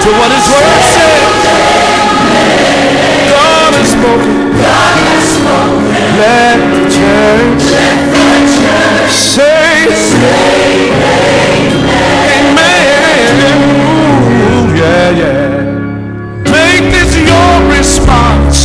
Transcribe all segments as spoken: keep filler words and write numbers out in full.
to what his word says. God has spoken. God has spoken. Let the church, let the church say, say amen. Amen. Ooh, yeah, yeah. Make this your response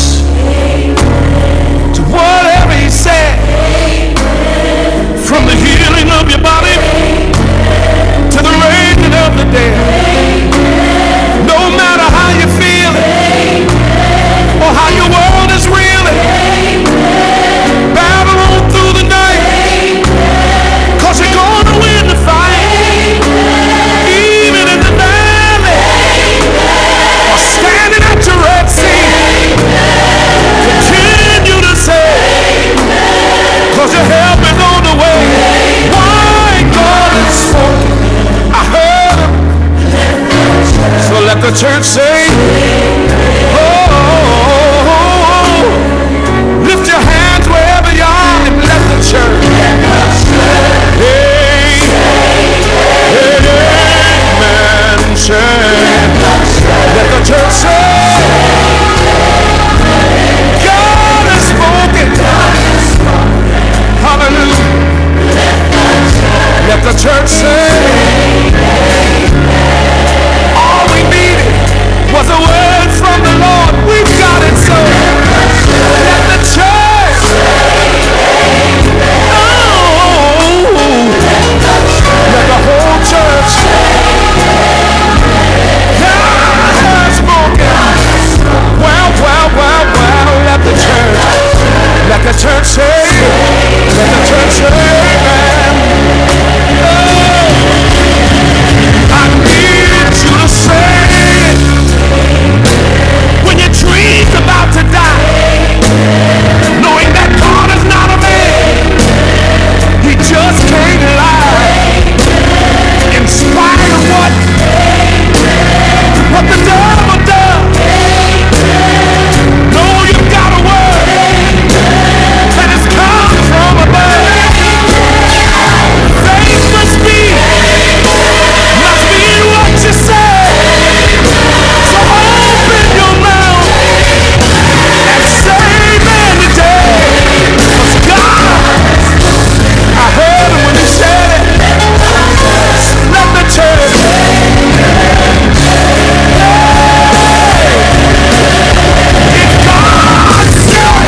to whatever he said. From the healing of your body to the raising of the dead. No matter how you feel or how your world is reeling, battle on through the night, cause you're gonna win the fight. Even in the valley or standing at your Red Sea, continue to say, cause your help is on the way. Why? God has spoken. I heard him. So let the church say, oh, lift your hands wherever you are and let the church, hey, amen, say, let the church say, God has spoken. Hallelujah. Let the church say, all we needed was a word from the Lord. We've got it, so let the church, oh, let the whole church, God has spoken. Well, well, well, well, let the church, let the church say, let the church say, amen. I need you to say it when your dream's about to die, knowing that God is not a man, he just can't lie. In spite of what what the devil does, know you've got a word that has come from above. Faith must be must be in what you say. So open your mouth and say amen today. Cause God, I heard him when he said it. Let the church, if God said,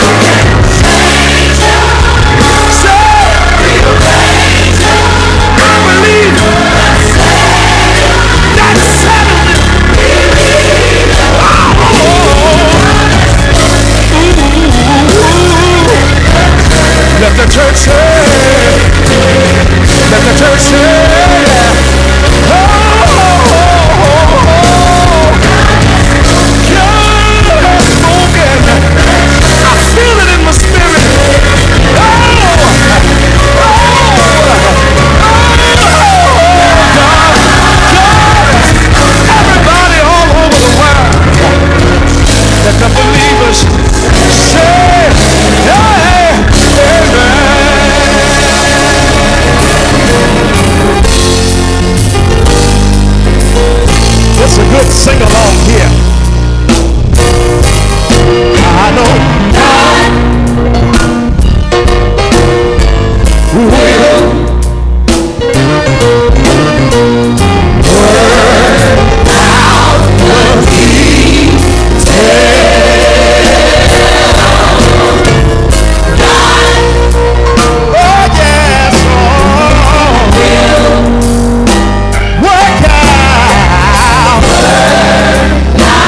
say, I believe that settled it. Let the church say, let the church say, oh, God has spoken. I feel it in my spirit. Oh, oh, God, God, everybody all over the world, let the believers say, yeah, amen. It's a good sing-along here. I know God will work out what he work out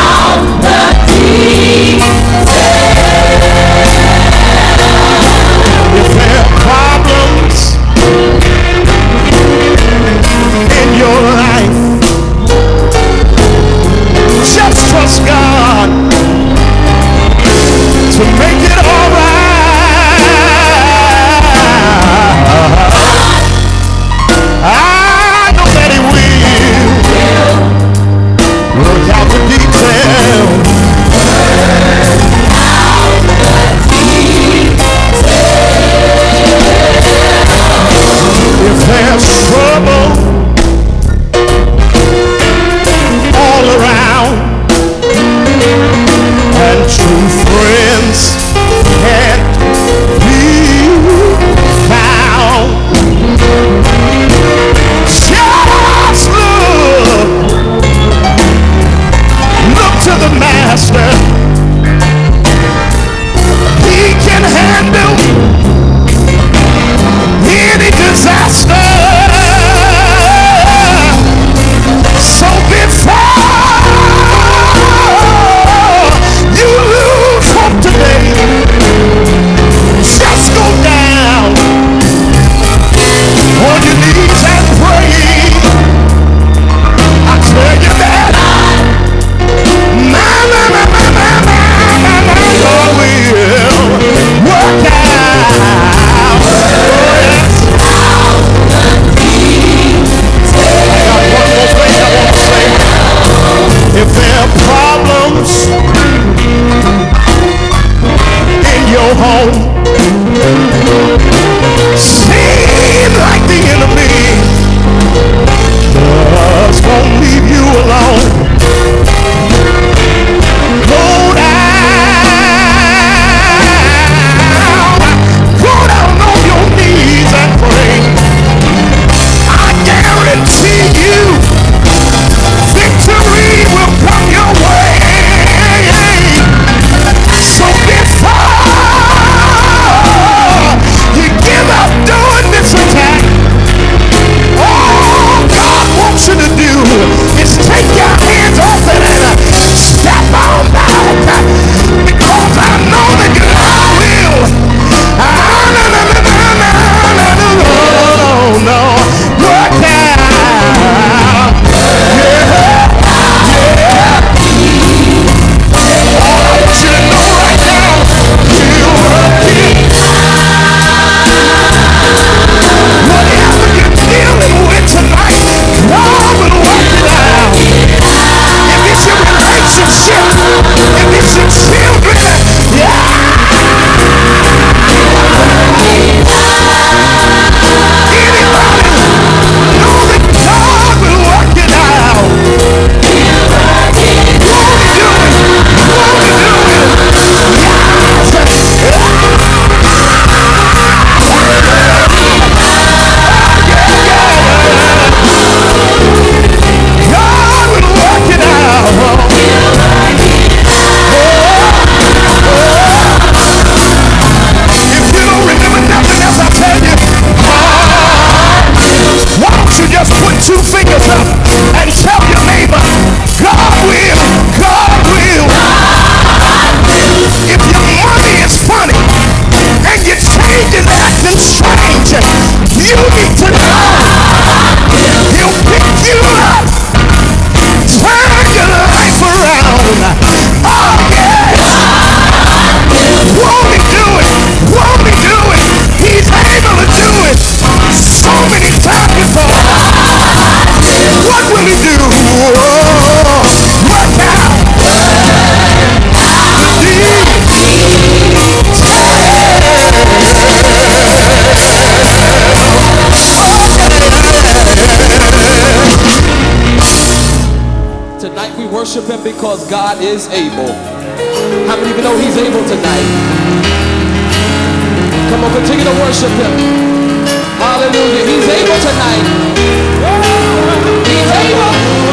Tonight we worship him because God is able. How many of you know he's able tonight? Come on, continue to worship him. Hallelujah. He's able tonight. He's able.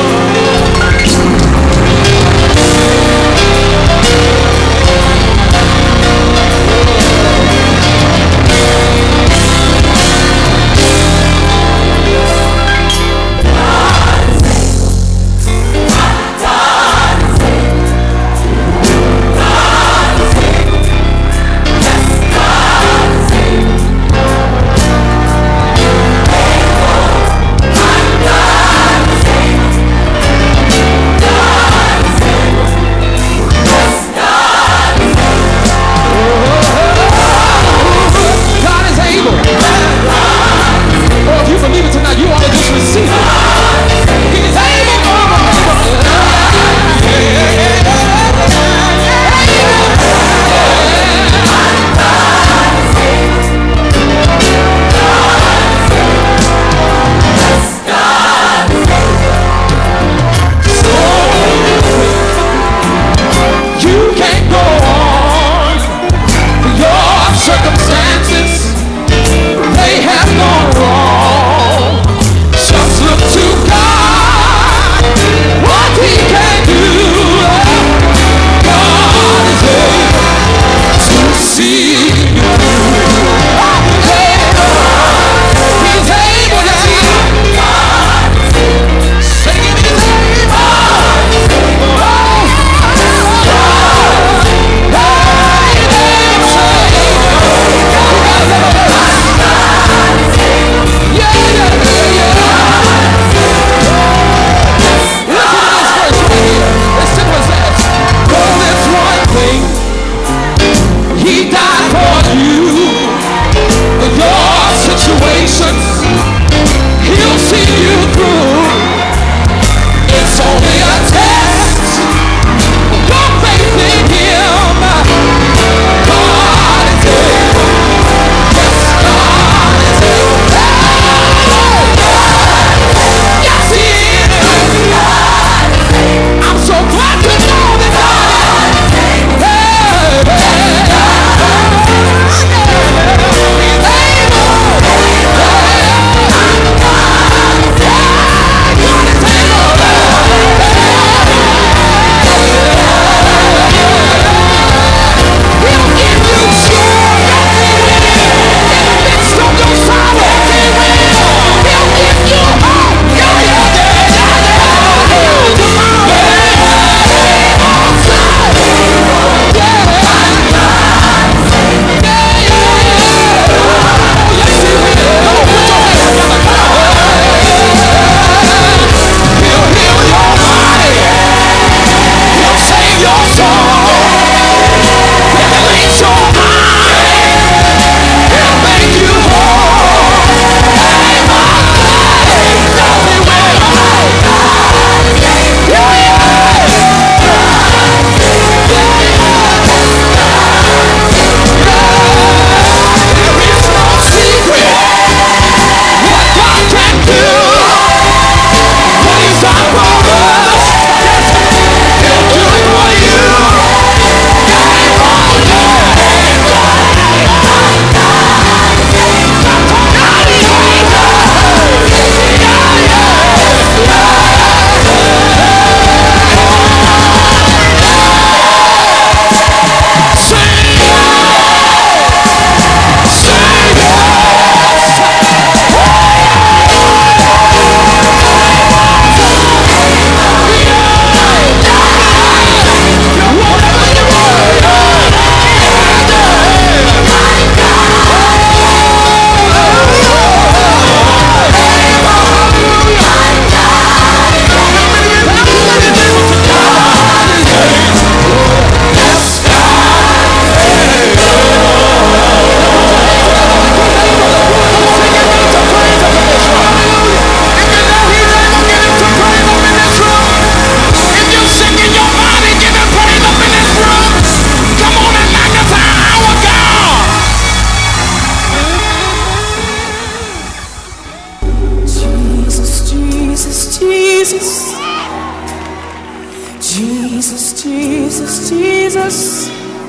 Jesus, Jesus, Jesus.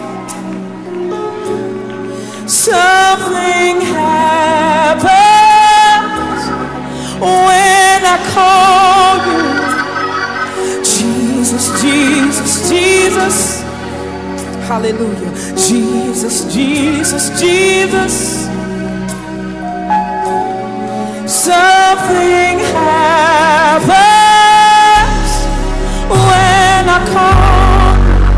Something happens when I call you. Jesus, Jesus, Jesus. Hallelujah. Jesus, Jesus, Jesus. Something happens when I call.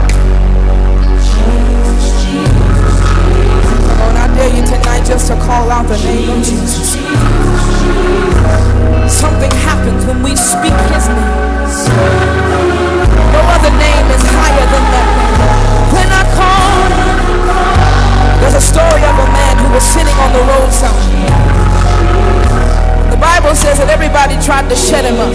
Jesus, Jesus, Jesus. Come on, I dare you tonight just to call out the name of Jesus. Something happens when we speak his name. No other name is higher than that name. When I call, there's a story of a man who was sitting on the roadside. The Bible says that everybody tried to shut him up.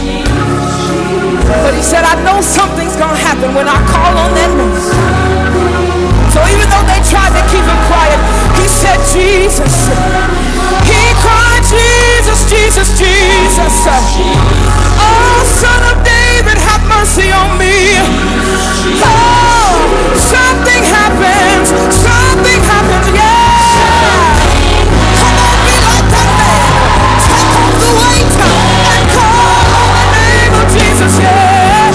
But he said, I know something's going to happen when I call on that name. So even though they tried to keep him quiet, he said, Jesus. He cried, Jesus, Jesus, Jesus. Oh, Son of David, have mercy on me. Oh, something happens. Something happens. Yeah. Come on, be like that man. Take off the weight and call on the name of Jesus. Yeah.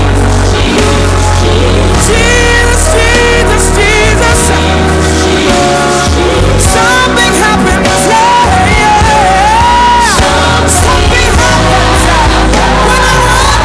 Jesus, Jesus, Jesus. Something happens. Yeah, yeah. Something happens when I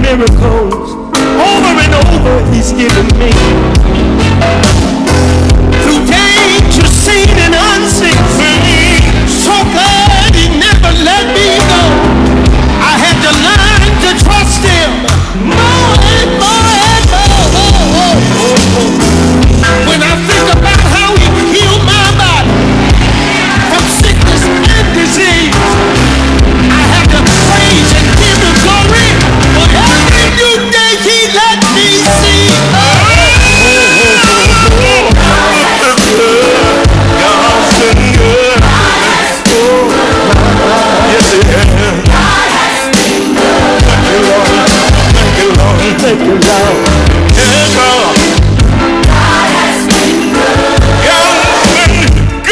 miracles over and over he's given me. Through danger seen and unseen, so glad he never let me go. I had to learn to trust him more and more and more. When I think about how he healed my body from sickness and disease, I have to praise and give him glory for every new day he let me see. God's been good. Yes, he has. Thank you, Lord. Thank you, Lord. Thank you, Lord. Yes, Lord. God has been good. God has been good.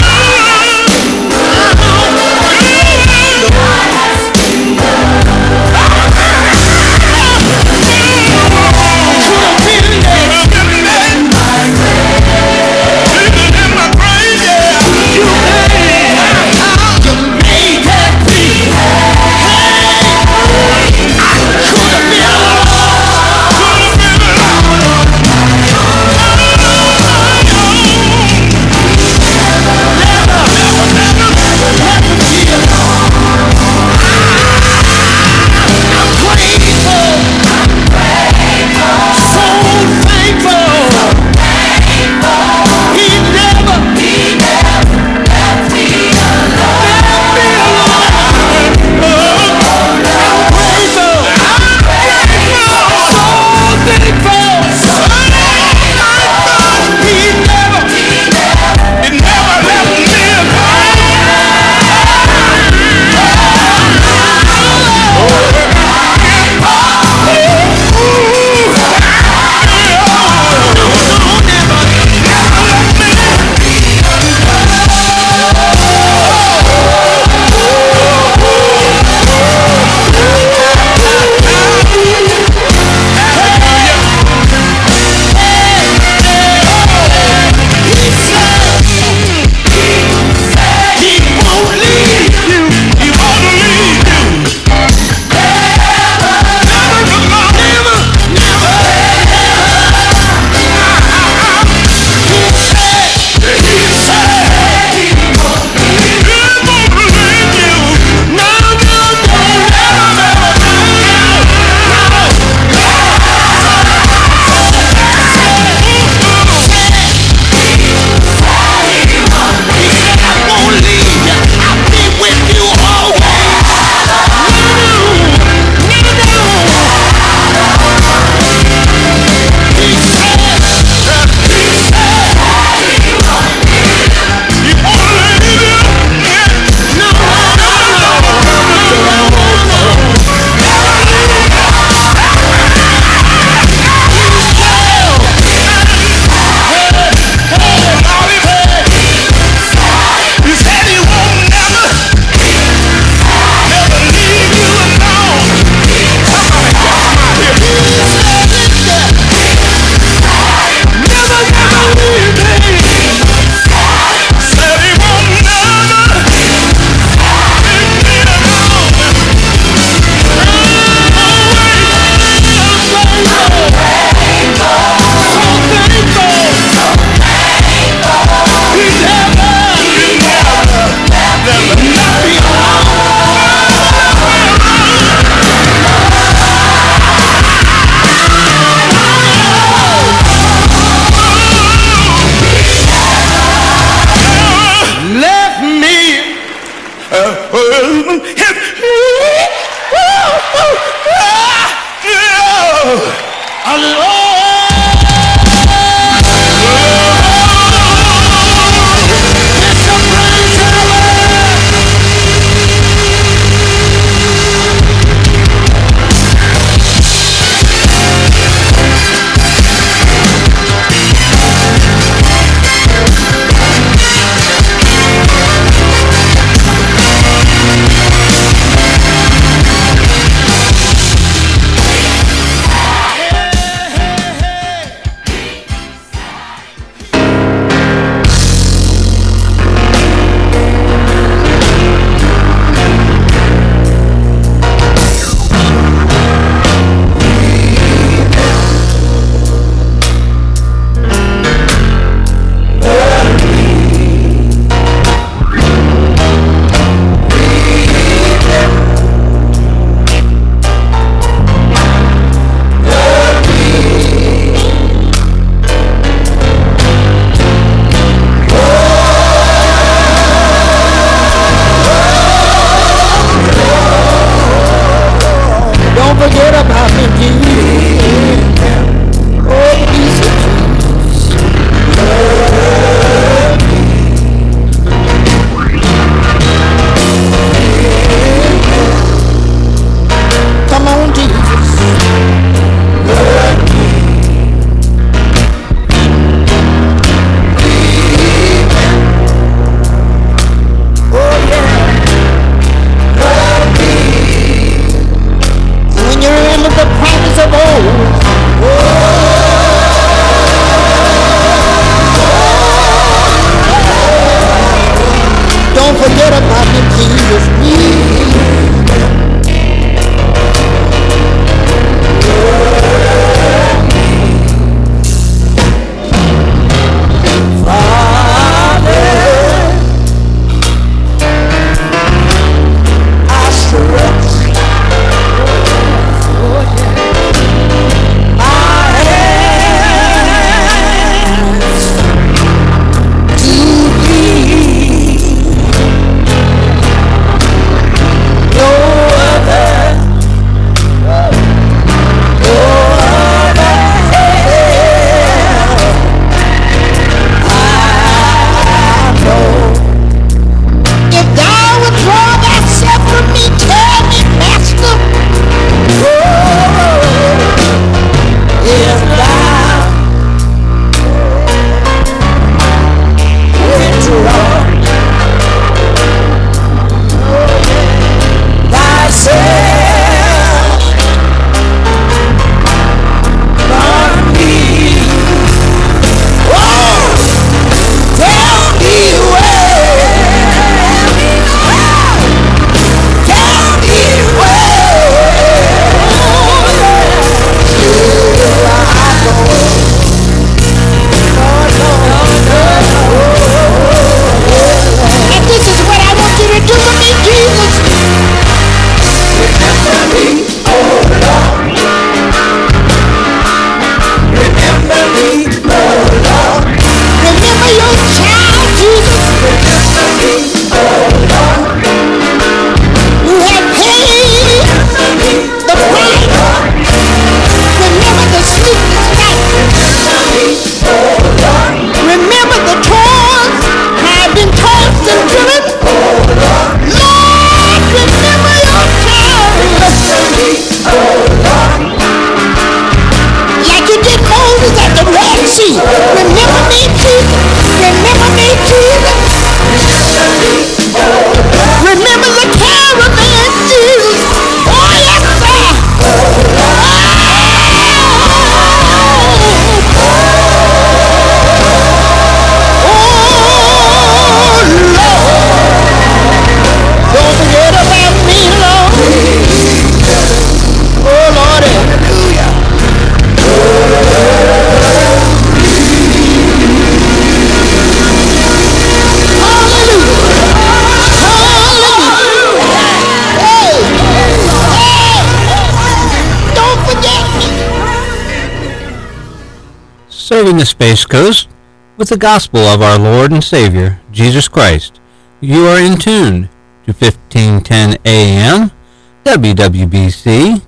Serving the Space Coast with the gospel of our Lord and Savior, Jesus Christ. You are in tune to fifteen ten A M, W W B C,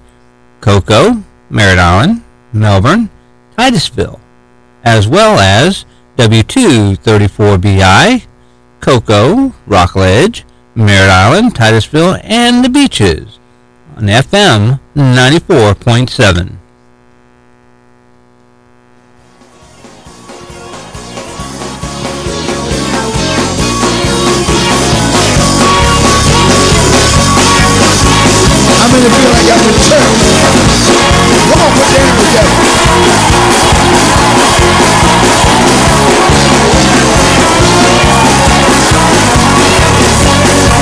Cocoa, Merritt Island, Melbourne, Titusville, as well as W two thirty-four B I, Cocoa, Rockledge, Merritt Island, Titusville, and the Beaches on F M ninety-four point seven. How many feel like y'all in church? Come on, put your hands together.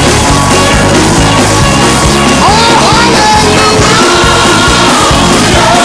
Oh, hallelujah!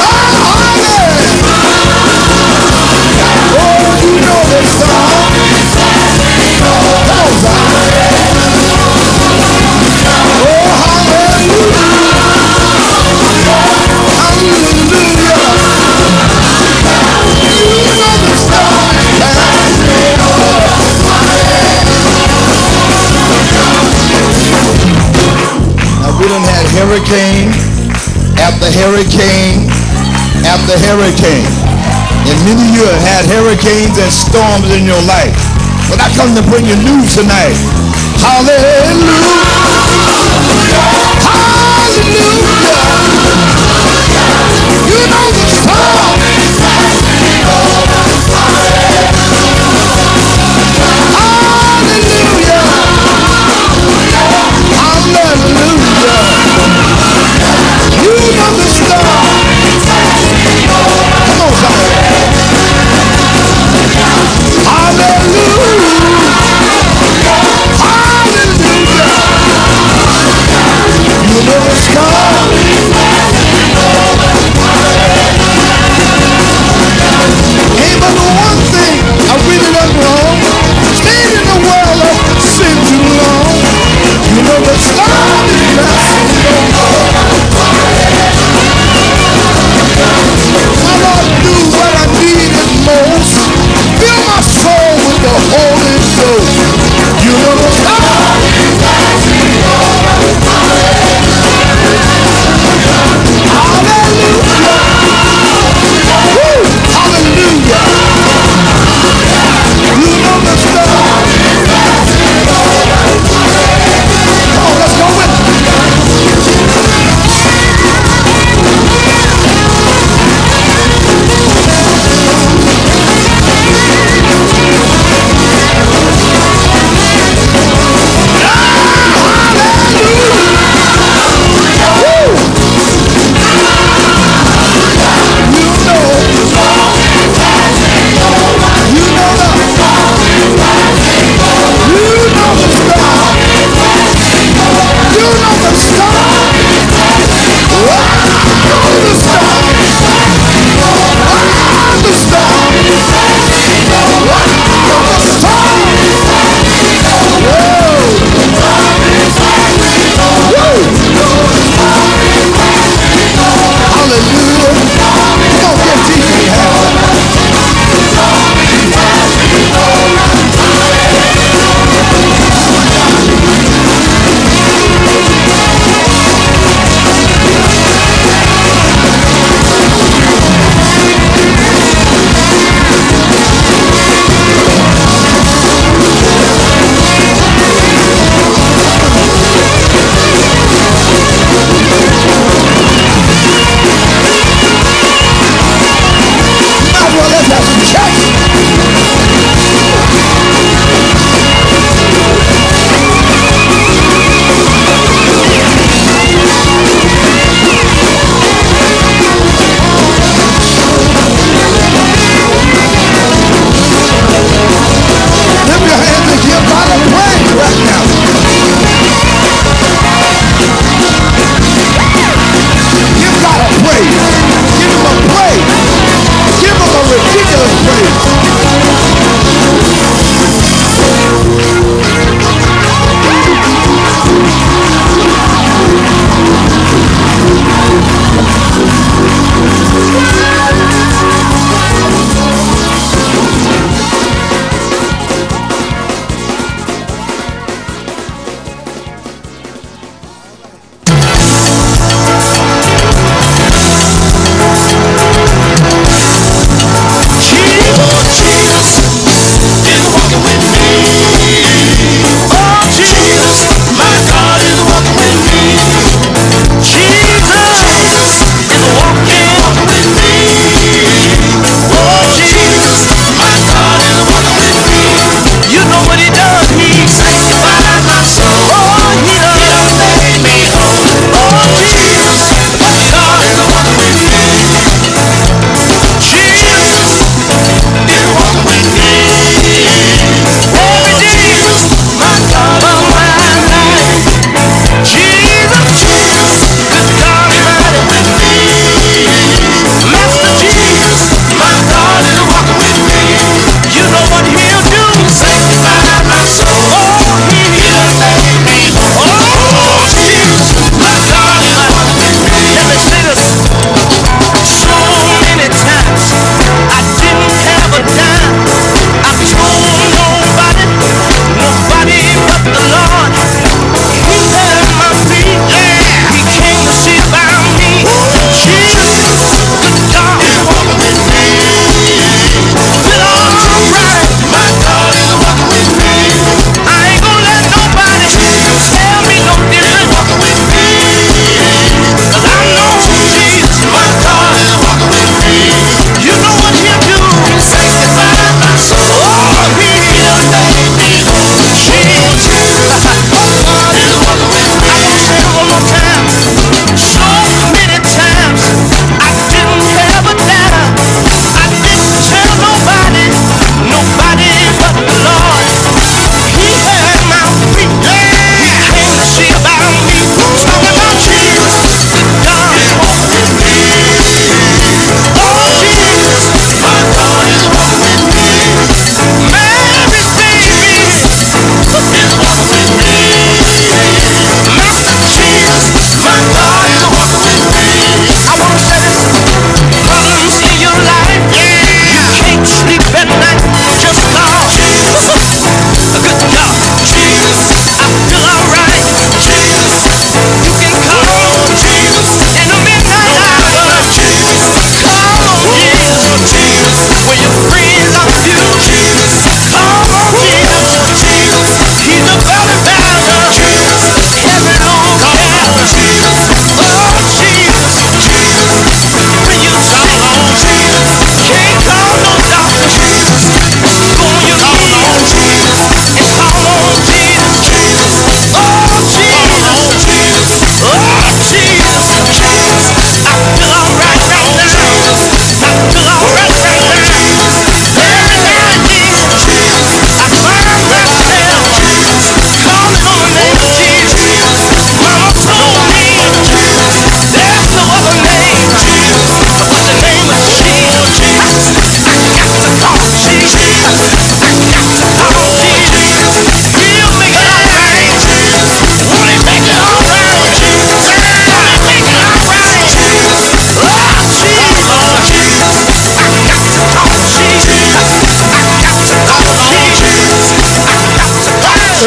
hurricane after hurricane. And many of you have had hurricanes and storms in your life. But I come to bring you news tonight. Hallelujah. Hallelujah. You know the storm. Hallelujah. Hallelujah. You know the storm. Come on, somebody. Hallelujah. Hallelujah.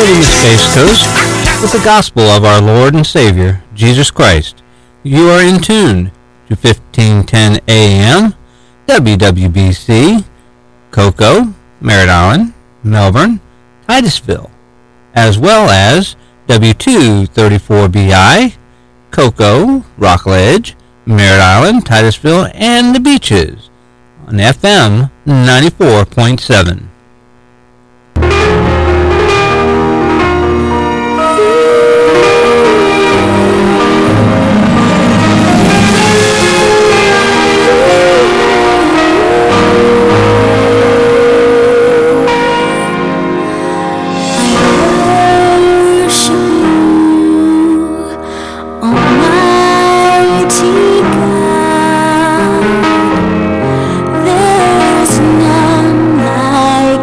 celebrating the Space Coast with the gospel of our Lord and Savior, Jesus Christ. You are in tune to fifteen ten A M, W W B C, Cocoa, Merritt Island, Melbourne, Titusville, as well as W two thirty-four B I, Cocoa, Rockledge, Merritt Island, Titusville, and the Beaches on F M ninety-four point seven. There's none like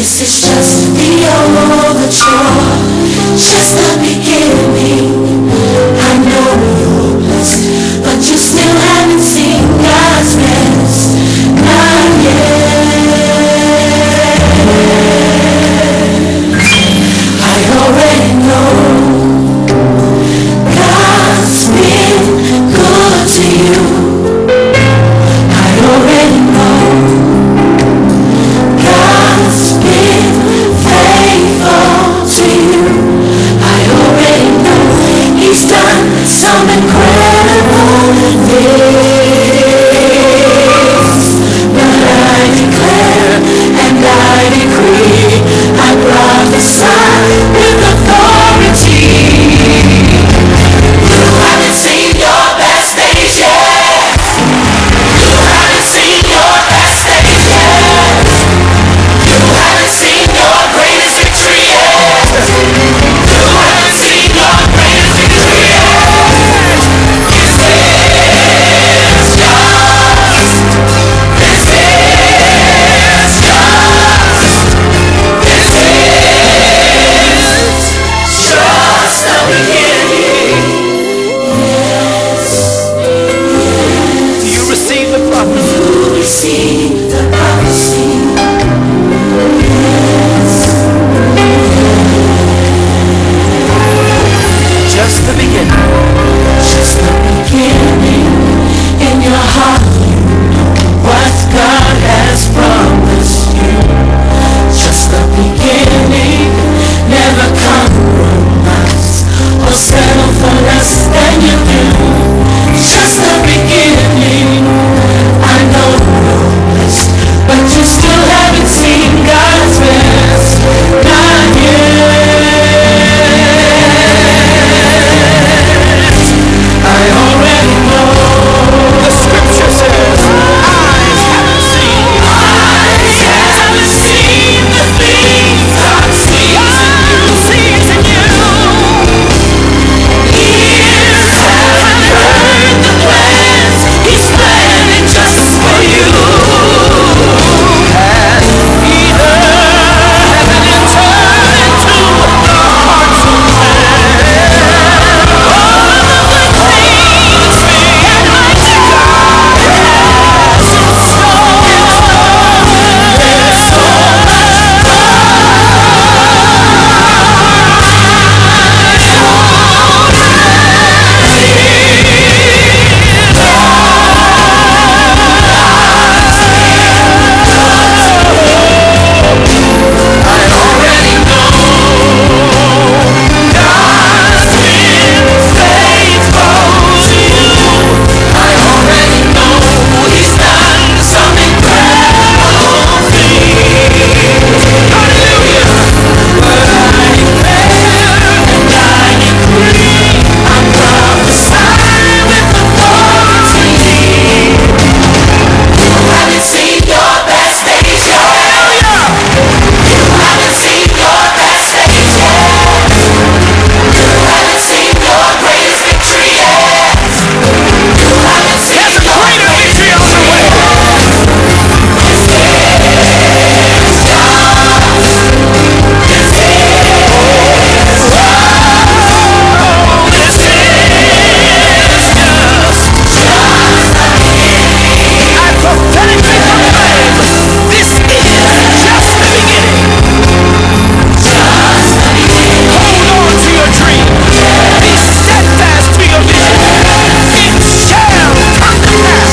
This is just the overture, just the beginning. I know you're blessed, but you still haven't seen God's best. Not yet. I already know God's been good to you. I already know God's been faithful to you. I already know He's done some incredible things. But I declare and I decree, I prophesy with authority. You haven't seen your best days yet. You haven't seen your best days yet. You haven't seen your greatest victory yet. You haven't seen your greatest victory yet. This is just, this is just, this is just the beginning. Yes, yes. Do you receive the prophecy? You receive the prophecy. Just the beginning. Just the beginning. In your heart you know what God has promised you. Just the beginning. Never compromise or settle for less than you do. Just the beginning. I know you're blessed, but you still haven't seen God's best. Not yet. I already know. The scripture says, eyes haven't seen. Eyes haven't seen the things God sees in you. Ears haven't heard the plans He's planning just for you. And neither have it entered into the hearts of man. All of the good things that mighty God has in store. There's so much I already know God's been faithful to you. I already know He's done some incredible things. Hallelujah. But I declare and I decree, I prophesy with authority. You haven't seen your best days yet. You haven't seen your best days yet. You haven't seen your greatest victory yet. You haven't seen There's a your greater greatest victory on the way. This is I prophetically proclaim, this is just the beginning. Hold on to your dream. Be steadfast to your vision. It shall come to pass.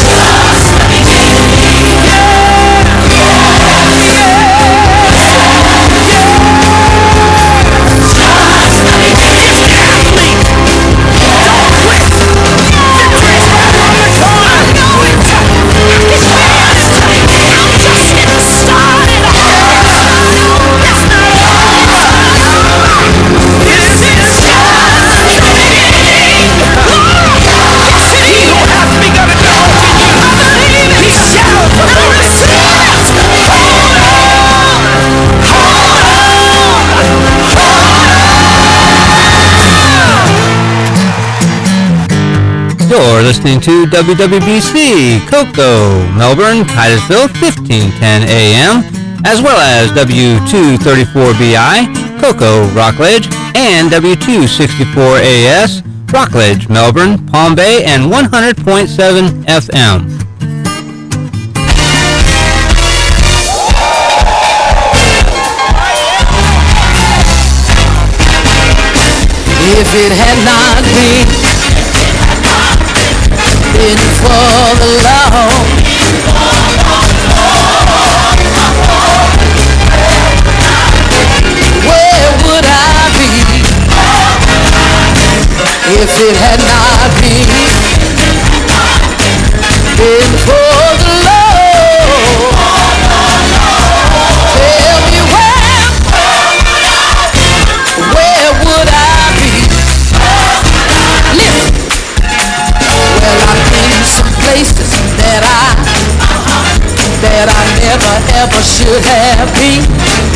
You're listening to W W B C, Cocoa, Melbourne, Titusville, fifteen ten A M, as well as W two thirty-four B I, Cocoa, Rockledge, and W two sixty-four A S, Rockledge, Melbourne, Palm Bay, and one hundred point seven F M. If it had not been, been for the Lord, where would I be? If it had not been, been for the Lord, tell me where, where would I be? Listen, well, I've been some places that I, that I never ever should have been.